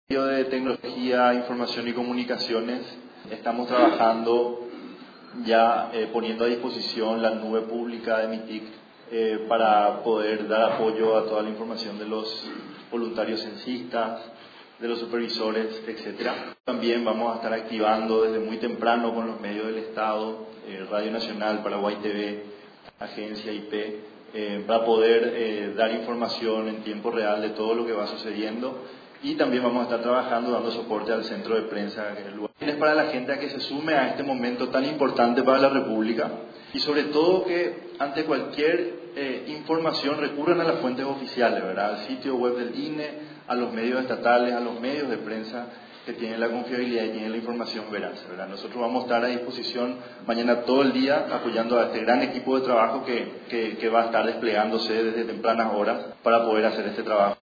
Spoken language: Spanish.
De tecnología, información y comunicaciones, estamos trabajando ya poniendo a disposición la nube pública de MITIC para poder dar apoyo a toda la información de los voluntarios censistas, de los supervisores, etcétera. También vamos a estar activando desde muy temprano con los medios del Estado, Radio Nacional, Paraguay TV, Agencia IP, para poder dar información en tiempo real de todo lo que va sucediendo. Y también vamos a estar trabajando dando soporte al centro de prensa, que es el lugar. Es para la gente a que se sume a este momento tan importante para la República y sobre todo que ante cualquier información recurran a las fuentes oficiales, ¿verdad? Al sitio web del INE, a los medios estatales, a los medios de prensa que tienen la confiabilidad y tienen la información veraz, ¿verdad? Nosotros vamos a estar a disposición mañana todo el día apoyando a este gran equipo de trabajo que va a estar desplegándose desde tempranas horas para poder hacer este trabajo.